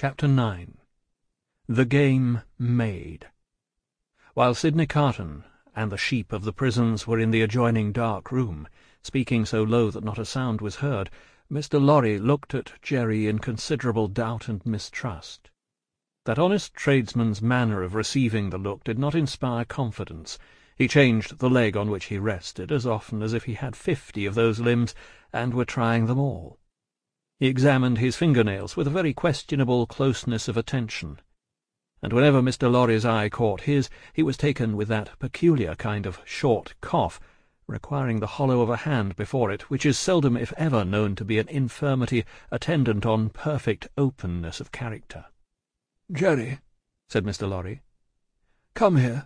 Chapter 9. The Game Made. While Sidney Carton and the sheep of the prisons were in the adjoining dark room, speaking so low that not a sound was heard, Mr. Lorry looked at Jerry in considerable doubt and mistrust. That honest tradesman's manner of receiving the look did not inspire confidence. He changed the leg on which he rested as often as if he had 50 of those limbs and were trying them all. He examined his fingernails with a very questionable closeness of attention, and whenever Mr. Lorry's eye caught his, he was taken with that peculiar kind of short cough, requiring the hollow of a hand before it, which is seldom, if ever, known to be an infirmity attendant on perfect openness of character. "Jerry," said Mr. Lorry, "come here."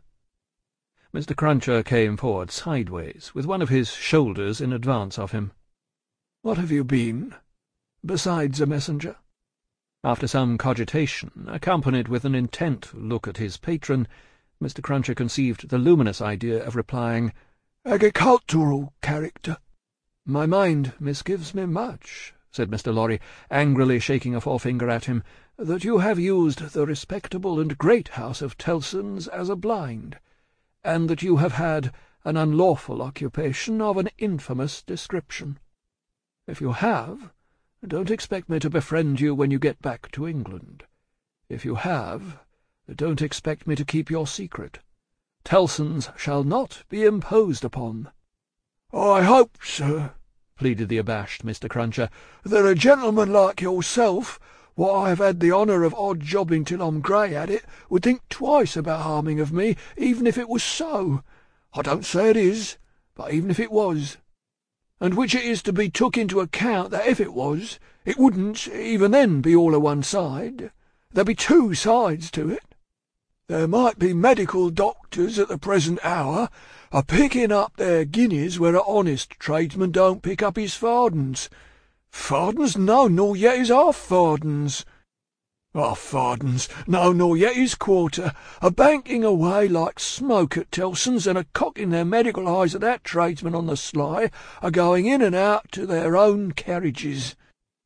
Mr. Cruncher came forward sideways, with one of his shoulders in advance of him. "What have you been, besides a messenger?" After some cogitation, accompanied with an intent look at his patron, Mr. Cruncher conceived the luminous idea of replying, "Agricultural character." "My mind misgives me much," said Mr. Lorry, angrily shaking a forefinger at him, "that you have used the respectable and great house of Tellson's as a blind, and that you have had an unlawful occupation of an infamous description. If you have, don't expect me to befriend you when you get back to England. If you have, don't expect me to keep your secret. Tellson's shall not be imposed upon." "I hope, sir," pleaded the abashed Mr. Cruncher, "that a gentleman like yourself, what I have had the honour of odd jobbing till I'm grey at it, would think twice about harming of me, even if it was so. I don't say it is, but even if it was. And which it is to be took into account that if it was, it wouldn't, even then, be all o' one side. There'd be two sides to it. There might be medical doctors at the present hour a-picking up their guineas where a honest tradesman don't pick up his fardens. Fardens? No, nor yet his half-fardens. Half-fardens? No, nor yet his quarter, a-banking away like smoke at Tellson's, and a-cocking their medical eyes at that tradesman on the sly, a-going in and out to their own carriages.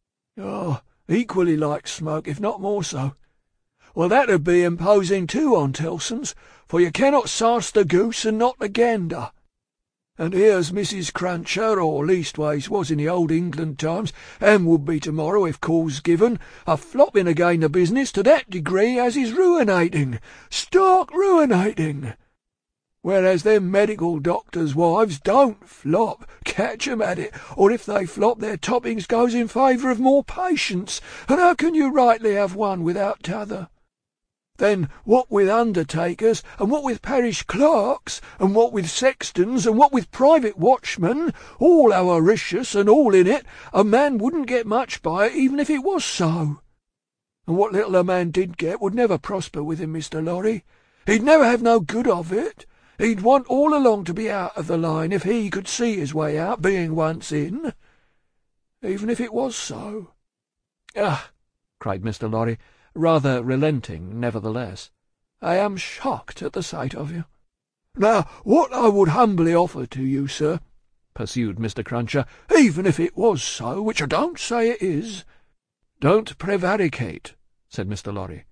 Oh, equally like smoke, if not more so. Well, that 'ud be imposing too on Tellson's, for you cannot sarse the goose and not the gander. And here's Mrs. Cruncher, or leastways was in the old England times, and would be to-morrow if cause given, a-flopping again the business to that degree as is ruinating, stark ruinating. Whereas them medical doctors' wives don't flop, catch 'em at it, or if they flop their toppings goes in favour of more patients, and how can you rightly have one without t'other? Then what with undertakers, and what with parish clerks, and what with sextons, and what with private watchmen, all avaricious and all in it, a man wouldn't get much by it even if it was so. And what little a man did get would never prosper with him, Mr. Lorry. He'd never have no good of it. He'd want all along to be out of the line if he could see his way out, being once in. Even if it was so." "Ah!" cried Mr. Lorry, rather relenting nevertheless. "I am shocked at the sight of you. Now, what I would humbly offer to you, sir," pursued Mr. Cruncher, "even if it was so, which I don't say it is—" "Don't prevaricate," said Mr. Lorry.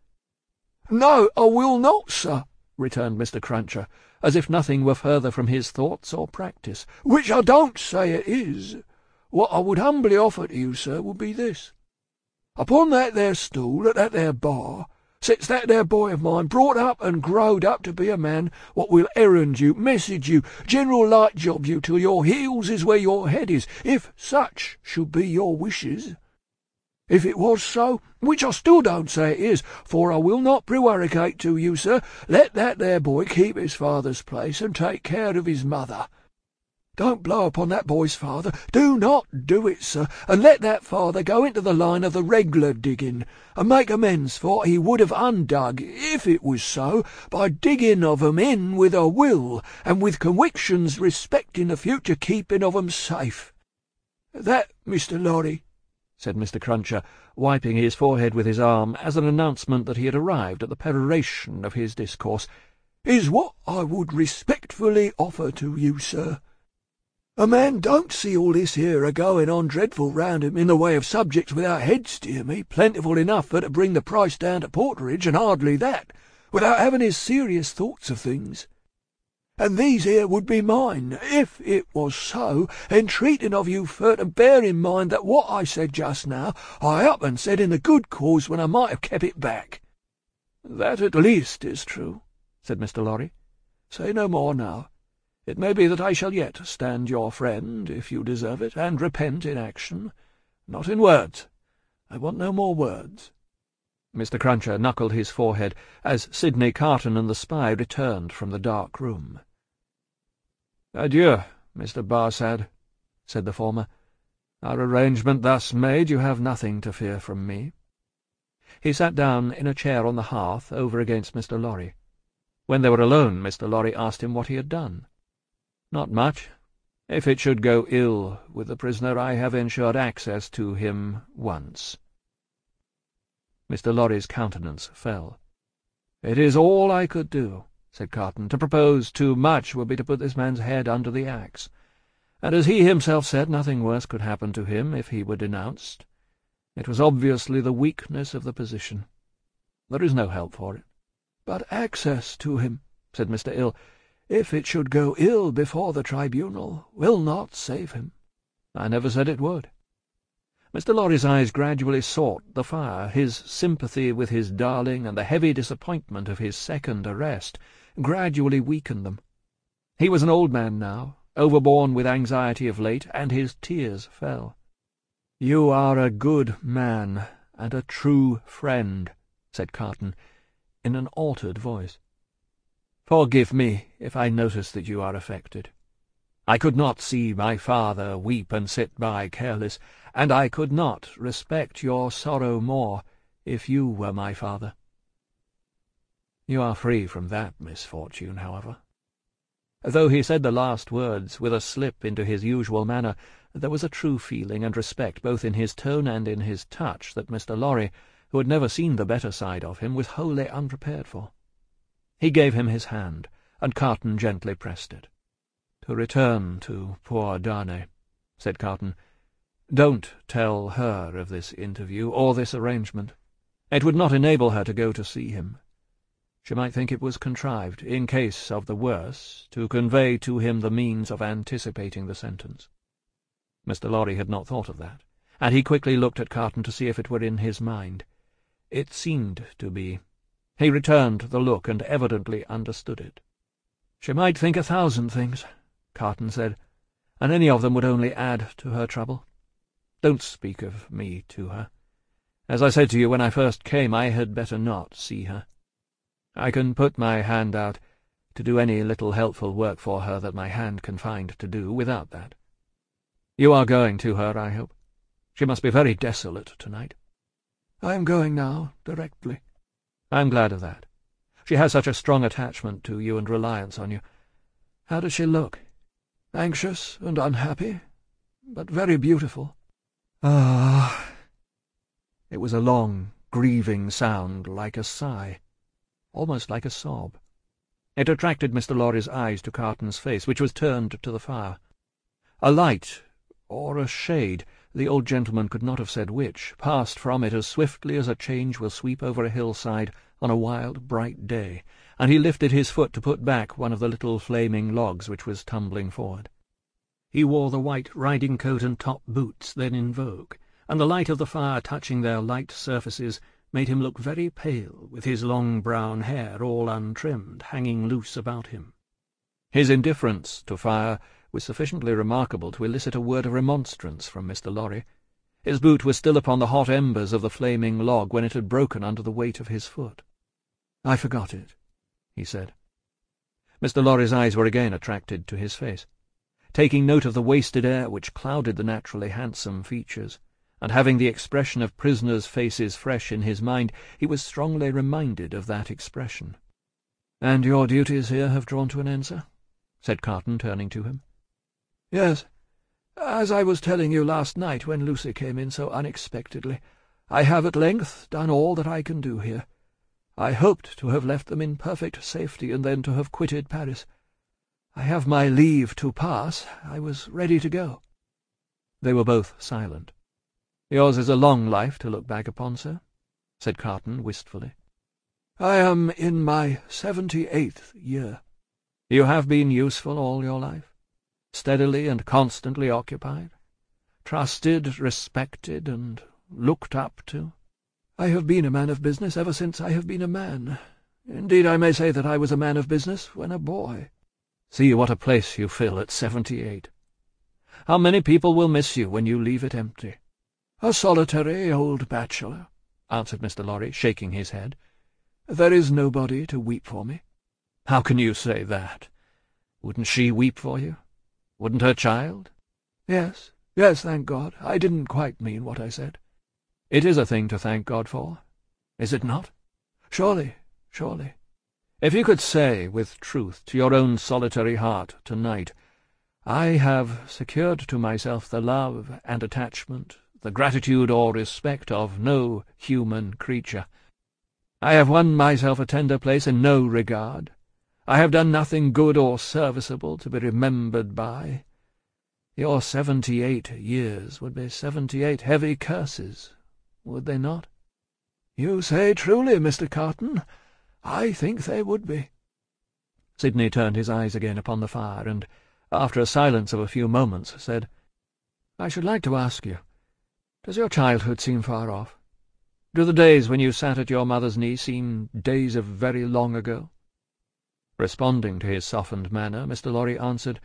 "No, I will not, sir," returned Mr. Cruncher, as if nothing were further from his thoughts or practice. "Which I don't say it is. What I would humbly offer to you, sir, would be this. Upon that there stool, at that there bar, sits that there boy of mine, brought up and growed up to be a man what will errand you, message you, general light job you till your heels is where your head is, if such should be your wishes. If it was so, which I still don't say it is, for I will not prevaricate to you, sir, let that there boy keep his father's place and take care of his mother. Don't blow upon that boy's father, do not do it, sir, and let that father go into the line of the reg'lar digging, and make amends for what he would have undug, if it was so, by digging of 'em in with a will, and with conwictions respecting the future keeping of 'em safe. That, Mr. Lorry," said Mr. Cruncher, wiping his forehead with his arm as an announcement that he had arrived at the peroration of his discourse, "is what I would respectfully offer to you, sir. A man don't see all this here a-going on dreadful round him in the way of subjects without heads, dear me, plentiful enough for to bring the price down to porterage, and hardly that, without having his serious thoughts of things. And these here would be mine, if it was so, entreating of you fur to bear in mind that what I said just now, I up and said in the good cause when I might have kept it back." "That at least is true," said Mr. Lorry. "Say no more now. It may be that I shall yet stand your friend, if you deserve it, and repent in action. Not in words. I want no more words." Mr. Cruncher knuckled his forehead as Sidney Carton and the spy returned from the dark room. "Adieu, Mr. Barsad," said the former. "Our arrangement thus made, you have nothing to fear from me." He sat down in a chair on the hearth over against Mr. Lorry. When they were alone, Mr. Lorry asked him what he had done. "Not much. If it should go ill with the prisoner, I have ensured access to him once." Mr. Lorry's countenance fell. "It is all I could do," said Carton. "To propose too much would be to put this man's head under the axe. And as he himself said, nothing worse could happen to him if he were denounced. It was obviously the weakness of the position. There is no help for it." "But access to him," said Mr. Ill, "if it should go ill before the tribunal, will not save him." "I never said it would." Mr. Lorry's eyes gradually sought the fire. His sympathy with his darling and the heavy disappointment of his second arrest gradually weakened them. He was an old man now, overborne with anxiety of late, and his tears fell. "You are a good man and a true friend," said Carton, in an altered voice. "Forgive me if I notice that you are affected. I could not see my father weep and sit by careless, and I could not respect your sorrow more if you were my father. You are free from that misfortune, however." Though he said the last words with a slip into his usual manner, there was a true feeling and respect both in his tone and in his touch that Mr. Lorry, who had never seen the better side of him, was wholly unprepared for. He gave him his hand, and Carton gently pressed it. "To return to poor Darnay," said Carton, "don't tell her of this interview or this arrangement. It would not enable her to go to see him. She might think it was contrived, in case of the worse, to convey to him the means of anticipating the sentence." Mr. Lorry had not thought of that, and he quickly looked at Carton to see if it were in his mind. It seemed to be. He returned the look and evidently understood it. "She might think 1,000 things," Carton said, "and any of them would only add to her trouble. Don't speak of me to her. As I said to you when I first came, I had better not see her. I can put my hand out to do any little helpful work for her that my hand can find to do without that. You are going to her, I hope. She must be very desolate tonight." "I am going now, directly." "I am glad of that. She has such a strong attachment to you and reliance on you. How does she look?" "Anxious and unhappy, but very beautiful." "Ah!" It was a long, grieving sound, like a sigh, almost like a sob. It attracted Mr. Lorry's eyes to Carton's face, which was turned to the fire. A light, or a shade, the old gentleman could not have said which, passed from it as swiftly as a change will sweep over a hillside on a wild, bright day, and he lifted his foot to put back one of the little flaming logs which was tumbling forward. He wore the white riding-coat and top boots then in vogue, and the light of the fire touching their light surfaces made him look very pale, with his long brown hair, all untrimmed, hanging loose about him. His indifference to fire was sufficiently remarkable to elicit a word of remonstrance from Mr. Lorry. His boot was still upon the hot embers of the flaming log when it had broken under the weight of his foot. "I forgot it," he said. Mr. Lorry's eyes were again attracted to his face. Taking note of the wasted air which clouded the naturally handsome features, and having the expression of prisoners' faces fresh in his mind, he was strongly reminded of that expression. "And your duties here have drawn to an end, sir?" said Carton, turning to him. "Yes. As I was telling you last night when Lucy came in so unexpectedly, I have at length done all that I can do here. I hoped to have left them in perfect safety and then to have quitted Paris. I have my leave to pass. I was ready to go." They were both silent. "Yours is a long life to look back upon, sir," said Carton wistfully. "I am in my 78th year." "You have been useful all your life? Steadily and constantly occupied? Trusted, respected, and looked up to?" "I have been a man of business ever since I have been a man. Indeed, I may say that I was a man of business when a boy." "See what a place you fill at 78. How many people will miss you when you leave it empty?" "A solitary old bachelor," answered Mr. Lorry, shaking his head. "There is nobody to weep for me." "How can you say that? Wouldn't she weep for you? Wouldn't her child?" Yes, yes, thank God. I didn't quite mean what I said." "It is a thing to thank God for, is it not?" "Surely, surely." "If you could say with truth to your own solitary heart tonight, 'I have secured to myself the love and attachment, the gratitude or respect of no human creature. I have won myself a tender place in no regard. I have done nothing good or serviceable to be remembered by,' your 78 years would be 78 heavy curses, would they not?" "You say truly, Mr. Carton. I think they would be." Sidney turned his eyes again upon the fire, and, after a silence of a few moments, said, "I should like to ask you, does your childhood seem far off? Do the days when you sat at your mother's knee seem days of very long ago?" Responding to his softened manner, Mr. Lorry answered,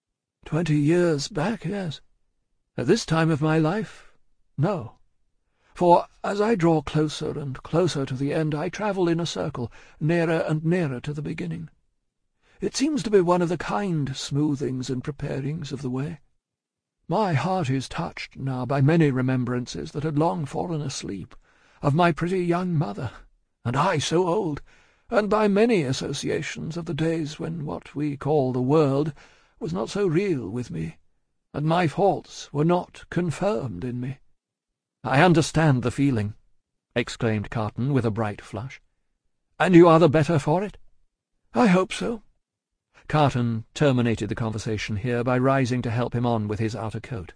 20 years back, yes. At this time of my life, no. For as I draw closer and closer to the end, I travel in a circle, nearer and nearer to the beginning. It seems to be one of the kind smoothings and preparings of the way. My heart is touched now by many remembrances that had long fallen asleep, of my pretty young mother, and I so old, and by many associations of the days when what we call the world was not so real with me, and my faults were not confirmed in me." "I understand the feeling," exclaimed Carton with a bright flush. "And you are the better for it?" "I hope so." Carton terminated the conversation here by rising to help him on with his outer coat.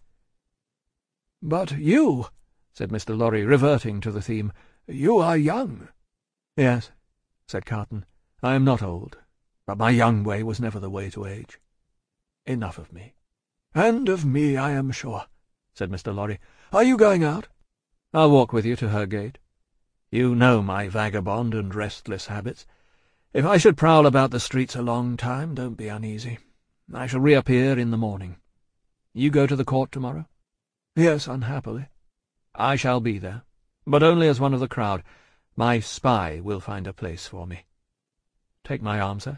"But you," said Mr. Lorry, reverting to the theme, "you are young." "Yes," said Carton, "I am not old, but my young way was never the way to age. Enough of me." "And of me, I am sure," said Mr. Lorry. "Are you going out?" "I'll walk with you to her gate. You know my vagabond and restless habits. If I should prowl about the streets a long time, don't be uneasy. I shall reappear in the morning. You go to the court tomorrow?" "Yes, unhappily." "I shall be there, but only as one of the crowd. My spy will find a place for me. Take my arm, sir."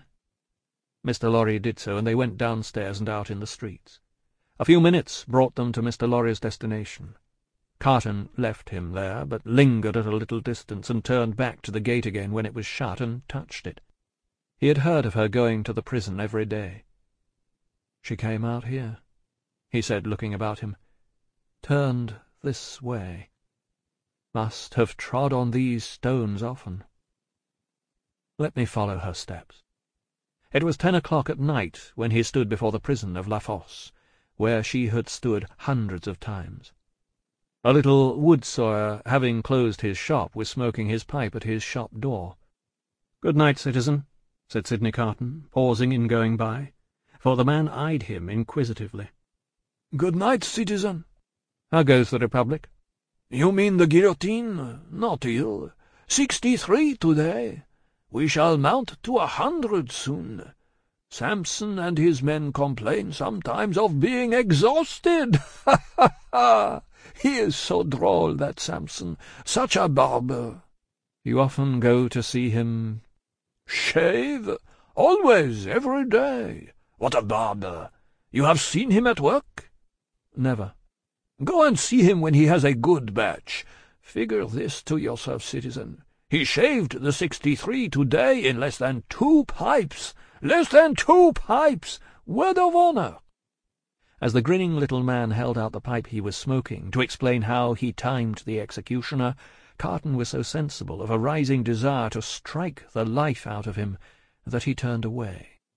Mr. Lorry did so, and they went downstairs and out in the streets. A few minutes brought them to Mr. Lorry's destination. Carton left him there, but lingered at a little distance, and turned back to the gate again when it was shut, and touched it. He had heard of her going to the prison every day. "She came out here," he said, looking about him. "Turned this way. Must have trod on these stones often. Let me follow her steps." It was 10 o'clock at night when he stood before the prison of La Fosse, where she had stood hundreds of times. A little wood sawyer, having closed his shop, was smoking his pipe at his shop door. "Good night, citizen," said Sidney Carton, pausing in going by, for the man eyed him inquisitively. "Good night, citizen." "How goes the Republic?" "You mean the guillotine? Not ill. 63 today. We shall mount to 100 soon. Samson and his men complain sometimes of being exhausted. Ha, ha, ha! He is so droll, that Samson. Such a barber." "You often go to see him?" "Shave? Always, every day. What a barber! You have seen him at work?" "Never." "Go and see him when he has a good batch. Figure this to yourself, citizen. He shaved the 63 today in less than 2 pipes. Less than 2 pipes! Word of honor!" As the grinning little man held out the pipe he was smoking to explain how he timed the executioner, Carton was so sensible of a rising desire to strike the life out of him that he turned away.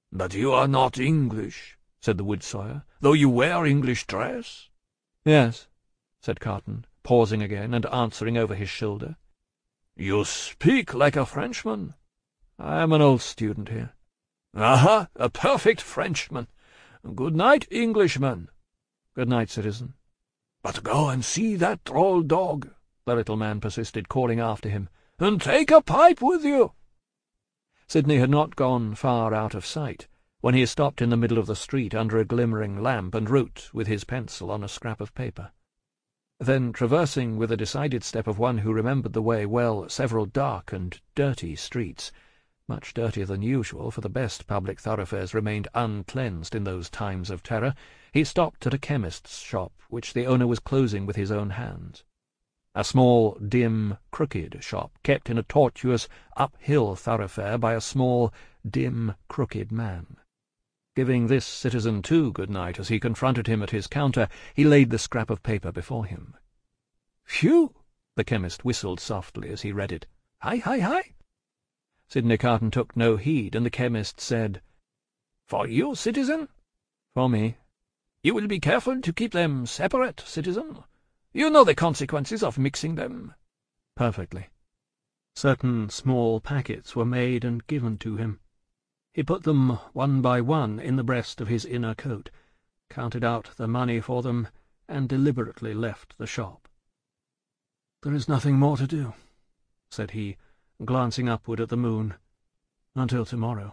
"But you are not English," said the wood sawyer, "though you wear English dress." "Yes," said Carton, pausing again, and answering over his shoulder. "You speak like a Frenchman." "I am an old student here." "Aha, a perfect Frenchman. Good night, Englishman." "Good night, citizen." "But go and see that droll dog," the little man persisted, calling after him, "and take a pipe with you." Sidney had not gone far out of sight when he stopped in the middle of the street under a glimmering lamp and wrote with his pencil on a scrap of paper. Then, traversing with the decided step of one who remembered the way well several dark and dirty streets, much dirtier than usual, for the best public thoroughfares remained uncleansed in those times of terror, he stopped at a chemist's shop which the owner was closing with his own hands. A small, dim, crooked shop, kept in a tortuous, uphill thoroughfare by a small, dim, crooked man. Giving this citizen too good night as he confronted him at his counter, he laid the scrap of paper before him. "Phew!" the chemist whistled softly as he read it. "Hi, hi, hi!" Sidney Carton took no heed, and the chemist said, "For you, citizen?" "For me." "You will be careful to keep them separate, citizen. You know the consequences of mixing them." "Perfectly." Certain small packets were made and given to him. He put them one by one in the breast of his inner coat, counted out the money for them, and deliberately left the shop. "There is nothing more to do," said he, glancing upward at the moon, "until tomorrow.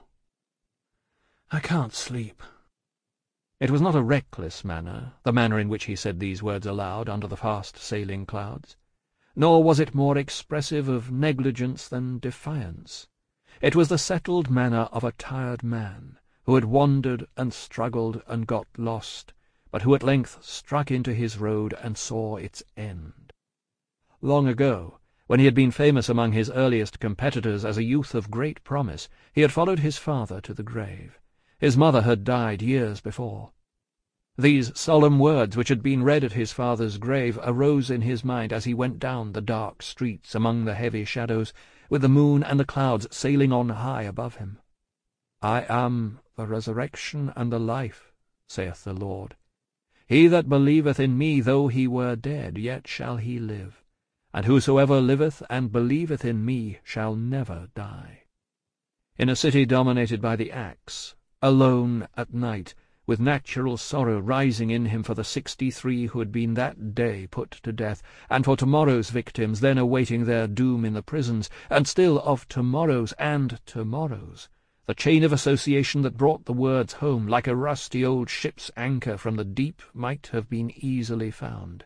I can't sleep." It was not a reckless manner, the manner in which he said these words aloud under the fast-sailing clouds, nor was it more expressive of negligence than defiance. It was the settled manner of a tired man, who had wandered and struggled and got lost, but who at length struck into his road and saw its end. Long ago, when he had been famous among his earliest competitors as a youth of great promise, he had followed his father to the grave. His mother had died years before. These solemn words, which had been read at his father's grave, arose in his mind as he went down the dark streets among the heavy shadows, with the moon and the clouds sailing on high above him. "I am the resurrection and the life, saith the Lord. He that believeth in me, though he were dead, yet shall he live. And whosoever liveth and believeth in me shall never die." In a city dominated by the axe, alone at night, with natural sorrow rising in him for the 63 who had been that day put to death, and for tomorrow's victims then awaiting their doom in the prisons, and still of tomorrows and tomorrows, the chain of association that brought the words home like a rusty old ship's anchor from the deep might have been easily found.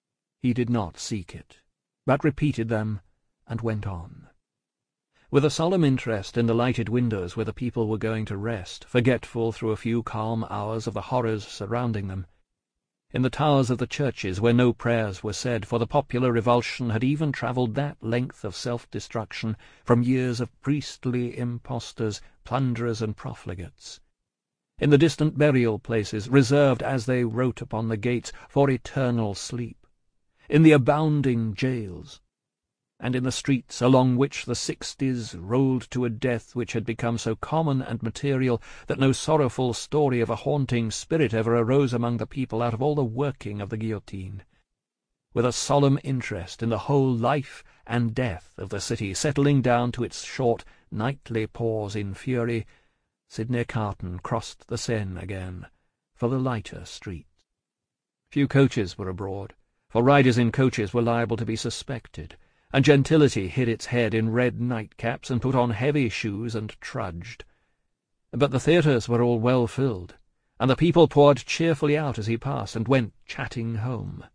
He did not seek it, but repeated them and went on. With a solemn interest in the lighted windows where the people were going to rest, forgetful through a few calm hours of the horrors surrounding them. In the towers of the churches where no prayers were said, for the popular revulsion had even travelled that length of self-destruction from years of priestly impostors, plunderers, and profligates. In the distant burial places, reserved, as they wrote upon the gates, for eternal sleep. In the abounding jails, and in the streets along which the 60s rolled to a death which had become so common and material that no sorrowful story of a haunting spirit ever arose among the people out of all the working of the guillotine. With a solemn interest in the whole life and death of the city settling down to its short nightly pause in fury, Sidney Carton crossed the Seine again for the lighter streets. Few coaches were abroad, for riders in coaches were liable to be suspected, and gentility hid its head in red nightcaps and put on heavy shoes and trudged. But the theatres were all well filled, and the people poured cheerfully out as he passed and went chatting home.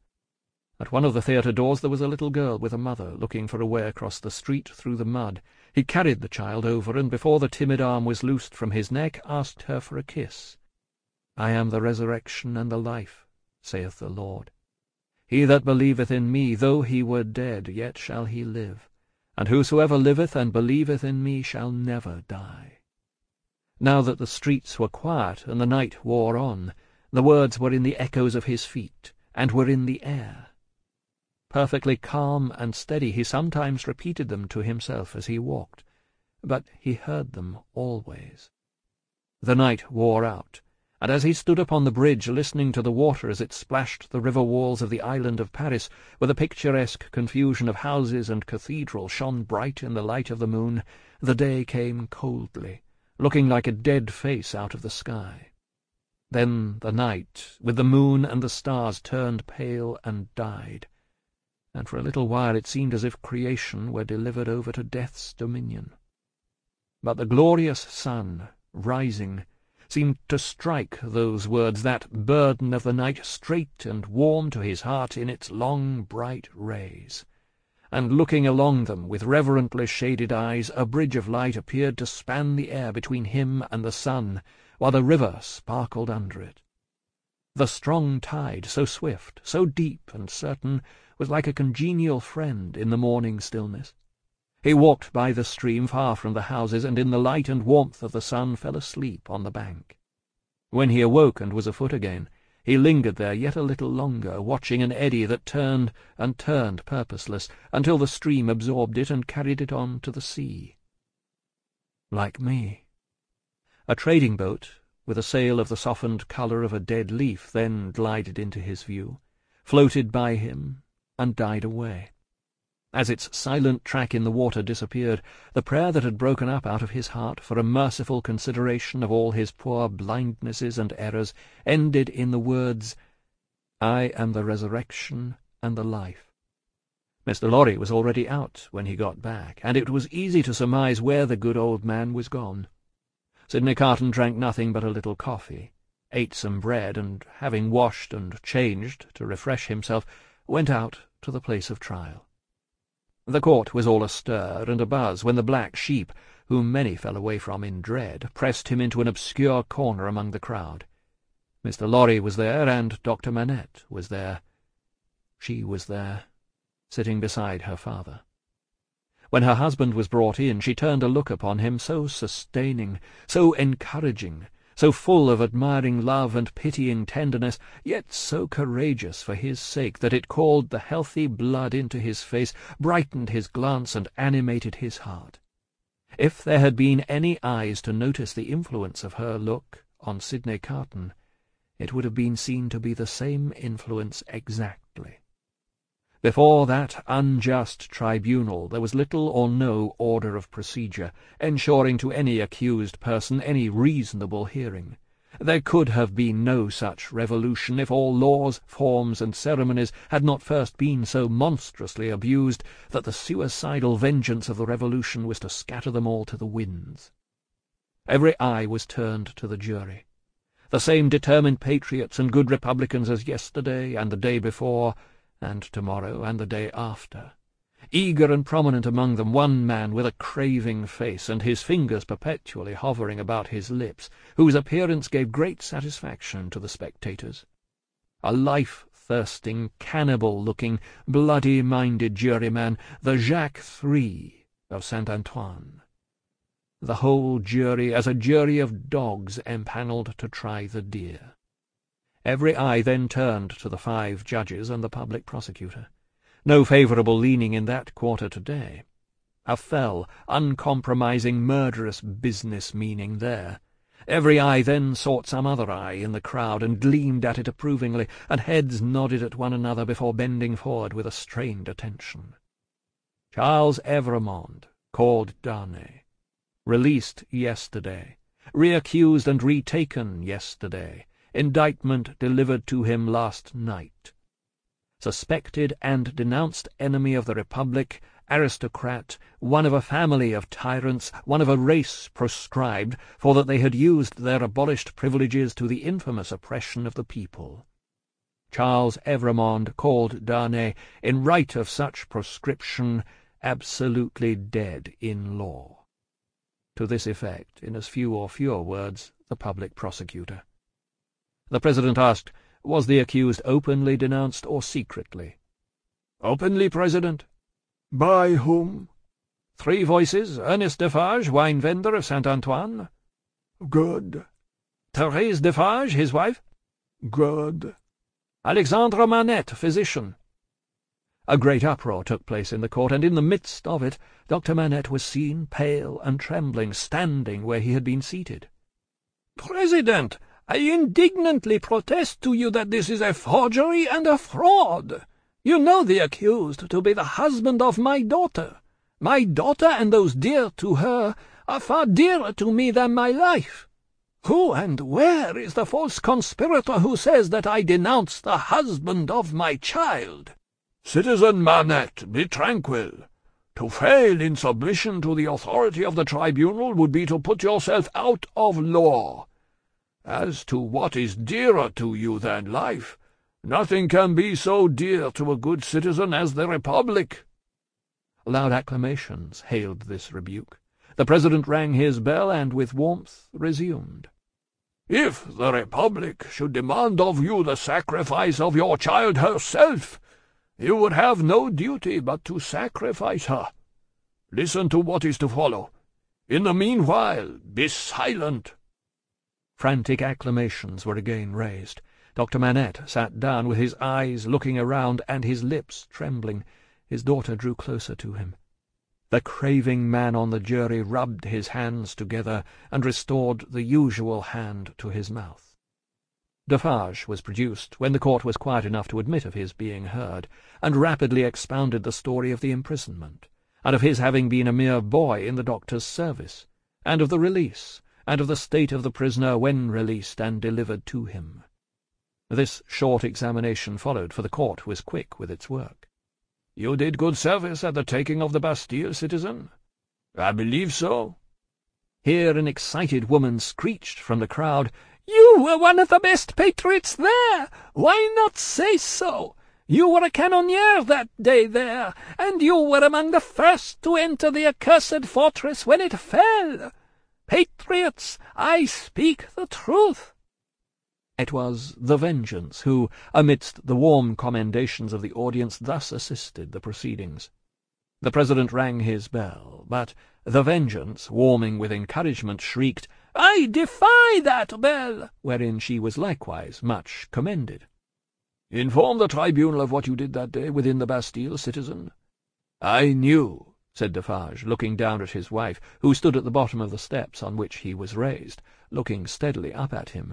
At one of the theatre doors there was a little girl with a mother looking for a way across the street through the mud. He carried the child over, and before the timid arm was loosed from his neck, asked her for a kiss. "I am the resurrection and the life, saith the Lord. He that believeth in me, though he were dead, yet shall he live. And whosoever liveth and believeth in me shall never die." Now that the streets were quiet and the night wore on, the words were in the echoes of his feet, and were in the air. Perfectly calm and steady, he sometimes repeated them to himself as he walked, but he heard them always. The night wore out, and as he stood upon the bridge listening to the water as it splashed the river walls of the island of Paris, where the picturesque confusion of houses and cathedral shone bright in the light of the moon, the day came coldly, looking like a dead face out of the sky. Then the night, with the moon and the stars, turned pale and died, and for a little while it seemed as if creation were delivered over to death's dominion. But the glorious sun, rising, seemed to strike those words, that burden of the night, straight and warm to his heart in its long bright rays. And looking along them with reverently shaded eyes, a bridge of light appeared to span the air between him and the sun, while the river sparkled under it. The strong tide, so swift, so deep and certain, was like a congenial friend in the morning stillness. He walked by the stream far from the houses, and in the light and warmth of the sun fell asleep on the bank. When he awoke and was afoot again, he lingered there yet a little longer, watching an eddy that turned and turned purposeless, until the stream absorbed it and carried it on to the sea. Like me. A trading boat, with a sail of the softened colour of a dead leaf, then glided into his view, floated by him, and died away. As its silent track in the water disappeared, the prayer that had broken up out of his heart for a merciful consideration of all his poor blindnesses and errors ended in the words, "I am the resurrection and the life." Mr. Lorry was already out when he got back, and it was easy to surmise where the good old man was gone. Sidney Carton drank nothing but a little coffee, ate some bread, and, having washed and changed to refresh himself, went out to the place of trial. The court was all astir and abuzz when the black sheep, whom many fell away from in dread, pressed him into an obscure corner among the crowd. Mr. Lorry was there, and Dr. Manette was there. She was there, sitting beside her father. When her husband was brought in, she turned a look upon him so sustaining, so encouraging, so full of admiring love and pitying tenderness, yet so courageous for his sake, that it called the healthy blood into his face, brightened his glance, and animated his heart. If there had been any eyes to notice the influence of her look on Sidney Carton, it would have been seen to be the same influence exactly. Before that unjust tribunal there was little or no order of procedure, ensuring to any accused person any reasonable hearing. There could have been no such revolution if all laws, forms, and ceremonies had not first been so monstrously abused that the suicidal vengeance of the revolution was to scatter them all to the winds. Every eye was turned to the jury. The same determined patriots and good republicans as yesterday and the day before, and tomorrow and the day after. Eager and prominent among them, one man with a craving face, and his fingers perpetually hovering about his lips, whose appearance gave great satisfaction to the spectators. A life-thirsting, cannibal-looking, bloody-minded juryman, the Jacques III of Saint-Antoine. The whole jury as a jury of dogs empanelled to try the deer. Every eye then turned to the 5 judges and the public prosecutor. No favourable leaning in that quarter today. A fell, uncompromising, murderous business meaning there. Every eye then sought some other eye in the crowd and gleamed at it approvingly, and heads nodded at one another before bending forward with a strained attention. Charles Evrémonde, called Darnay, released yesterday, reaccused and retaken yesterday, indictment delivered to him last night. Suspected and denounced enemy of the Republic, aristocrat, one of a family of tyrants, one of a race proscribed, for that they had used their abolished privileges to the infamous oppression of the people. Charles Evrémonde, called Darnay, in right of such proscription, absolutely dead in law. To this effect, in as few or fewer words, the public prosecutor. The President asked, was the accused openly denounced or secretly? "Openly, President." "By whom?" 3 voices, Ernest Defarge, wine-vendor of Saint-Antoine. "Good." Thérèse Defarge, his wife. "Good." Alexandre Manette, physician. A great uproar took place in the court, and in the midst of it Dr. Manette was seen, pale and trembling, standing where he had been seated. President, I indignantly protest to you that this is a forgery and a fraud. You know the accused to be the husband of my daughter. My daughter and those dear to her are far dearer to me than my life. Who and where is the false conspirator who says that I denounce the husband of my child? Citizen Manette, be tranquil. To fail in submission to the authority of the tribunal would be to put yourself out of law. As to what is dearer to you than life, nothing can be so dear to a good citizen as the Republic. Loud acclamations hailed this rebuke. The President rang his bell and with warmth resumed. If the Republic should demand of you the sacrifice of your child herself, you would have no duty but to sacrifice her. Listen to what is to follow. In the meanwhile, be silent. Frantic acclamations were again raised. Dr. Manette sat down with his eyes looking around and his lips trembling. His daughter drew closer to him. The craving man on the jury rubbed his hands together and restored the usual hand to his mouth. Defarge was produced when the court was quiet enough to admit of his being heard, and rapidly expounded the story of the imprisonment, and of his having been a mere boy in the doctor's service, and of the release, and of the state of the prisoner when released and delivered to him. This short examination followed, for the court was quick with its work. You did good service at the taking of the Bastille, citizen? I believe so. Here an excited woman screeched from the crowd, You were one of the best patriots there! Why not say so? You were a cannoneer that day there, and you were among the first to enter the accursed fortress when it fell. Patriots, I speak the truth. It was the Vengeance who, amidst the warm commendations of the audience, thus assisted the proceedings. The President rang his bell, but the Vengeance, warming with encouragement, shrieked, I defy that bell, wherein she was likewise much commended. Inform the tribunal of what you did that day within the Bastille, citizen. I knew, said Defarge, looking down at his wife, who stood at the bottom of the steps on which he was raised, looking steadily up at him.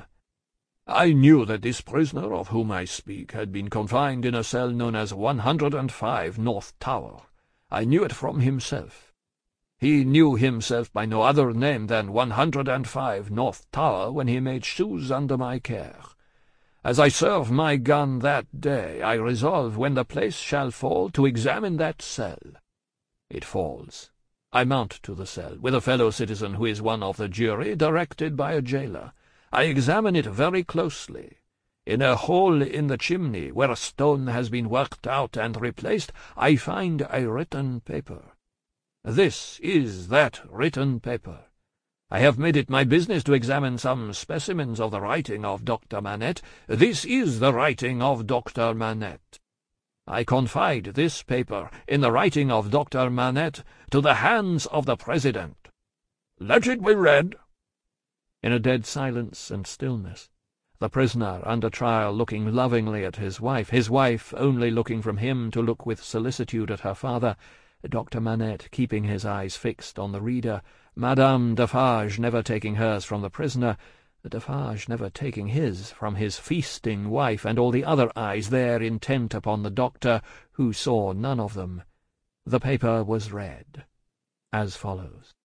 I knew that this prisoner of whom I speak had been confined in a cell known as 105 North Tower. I knew it from himself. He knew himself by no other name than 105 North Tower when he made shoes under my care. As I serve my gun that day, I resolve, when the place shall fall, to examine that cell. It falls. I mount to the cell, with a fellow citizen who is one of the jury, directed by a jailer. I examine it very closely. In a hole in the chimney, where a stone has been worked out and replaced, I find a written paper. This is that written paper. I have made it my business to examine some specimens of the writing of Dr. Manette. This is the writing of Dr. Manette. I confide this paper, in the writing of Dr. Manette, to the hands of the President. Let it be read. In a dead silence and stillness, the prisoner under trial looking lovingly at his wife only looking from him to look with solicitude at her father, Dr. Manette keeping his eyes fixed on the reader, Madame Defarge never taking hers from the prisoner, Defarge never taking his from his feasting wife, and all the other eyes there intent upon the doctor, who saw none of them. The paper was read as follows.